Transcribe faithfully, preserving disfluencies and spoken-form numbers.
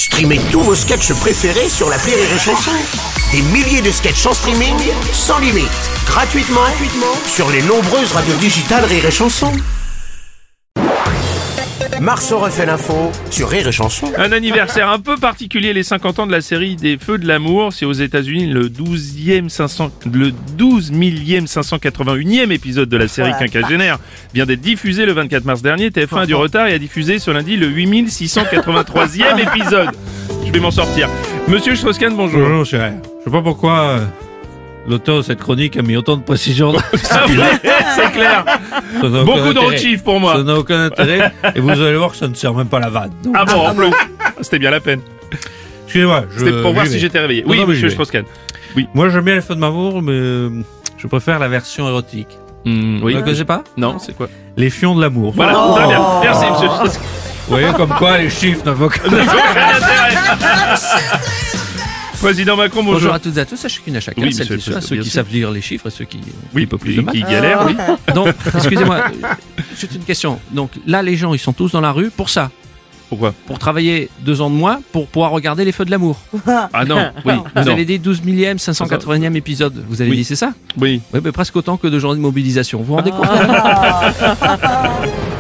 Streamez tous vos sketchs préférés sur l'appli Rire et Chanson. Des milliers de sketchs en streaming, sans limite, gratuitement, gratuitement sur les nombreuses radios digitales Rire et Chanson. Marceau refait l'info sur Rire et Chanson. Un anniversaire un peu particulier, les cinquante ans de la série des Feux de l'amour. C'est aux États-Unis le douzième cinq cents, le douze millième cinq cent quatre-vingt-unième épisode de la série quinquagénaire vient d'être diffusé le vingt-quatre mars dernier. T F un a du retard et a diffusé ce lundi le huit mille six cent quatre-vingt-troisième épisode. Je vais m'en sortir. Monsieur Strauss-Kahn, bonjour. Bonjour, chérie. Je sais pas pourquoi euh, l'auteur de cette chronique a mis autant de précision dans Ah oui, c'est clair. Beaucoup de chiffres pour moi. Ça n'a aucun intérêt. Et vous allez voir que ça ne sert même pas la vanne. Donc, Ah bon, en plus. C'était bien la peine. excusez-moi. je- C'était pour voir j'y si vais. j'étais réveillé. Non, Oui, non, mais j'y monsieur vais. Strauss-Kahn. Moi, j'aime bien les feux de m'amour, mais euh, je préfère la version érotique. Hmm, Vous oui. ne la connaissez pas? Non, c'est quoi? Les fions de l'amour. Voilà, très bien. Merci, monsieur Strauss-Kahn. Vous voyez comme quoi les chiffres n'ont aucun Président Macron, bonjour. Bonjour à toutes et à tous, à chacune et à chacun, Oui, celles monsieur et le ceux, président, ceux bien qui sûr. savent lire les chiffres et ceux qui ont Oui, un peu plus de mal. qui galère, oui. Donc, excusez-moi, euh, juste une question. Donc là, les gens, ils sont tous dans la rue pour ça, Pourquoi? pour travailler deux ans de moins, pour pouvoir regarder les feux de l'amour. Ah non, oui, Vous non. avez dit douze millième cinq cent quatre-vingtième épisode. Vous avez Oui. dit c'est ça? Oui. Oui, mais presque autant que de journées de mobilisation. Vous vous rendez compte?